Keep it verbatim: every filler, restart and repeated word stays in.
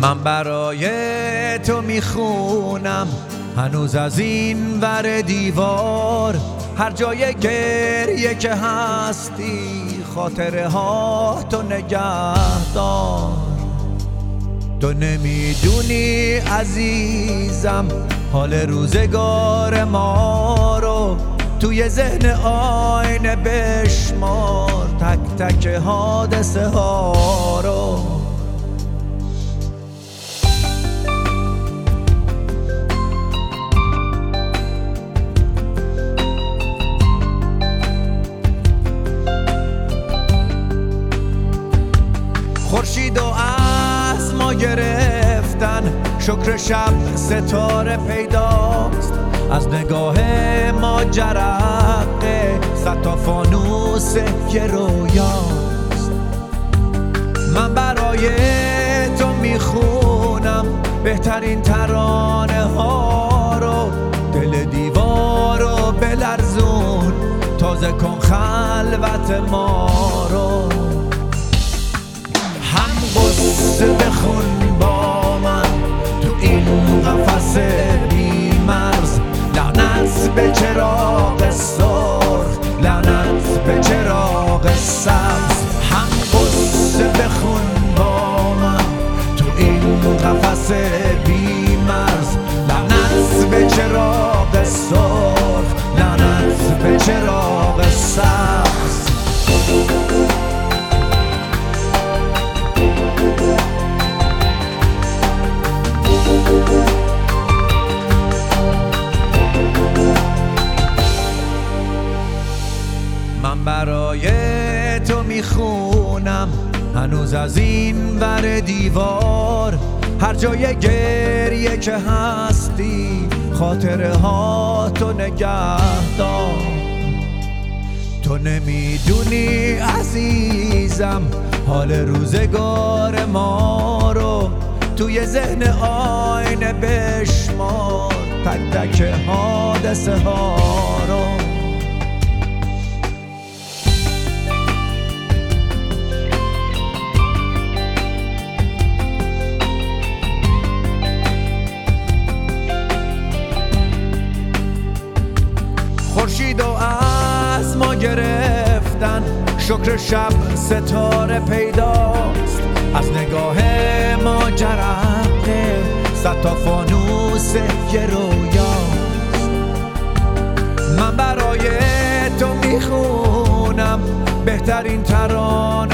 من برای تو میخونم هنوز از این ور دیوار، هر جای گریه که هستی خاطره ها تو نگهدار. تو نمیدونی عزیزم حال روزگار ما رو، توی ذهن آینه بشمار تک تک حادثه ها رو. خورشید و از ما گرفتن، شکر شب ستاره پیداست، از نگاه ما جرقه صد تا فانوس یه رویاست. من برای تو میخونم بهترین ترانه ها رو، دل دیوار رو بلرزون تازه کن خلوت ما رو. هم قصه بخون با من تو این قفس بی مرز، لعنت به چراغ سرخ، لعنت به چراغ سبز. هم قصه بخون با من تو این قفس بی مرز، لعنت به چراغ سرخ، لعنت به چراغ سبز. من برای تو میخونم هنوز از این ور دیوار، هر جای گریه که هستی خاطره ها تو نگهدار. تو نمیدونی عزیزم حال روزگار ما رو، توی ذهن آینه بشمار تک تک حادثه ها رو. خورشید و از ما گرفتن، شکر شب ستاره پیداست، از نگاه ما جرقه صد تا فانوس یه رویاست. من برای تو میخونم بهترین ترانه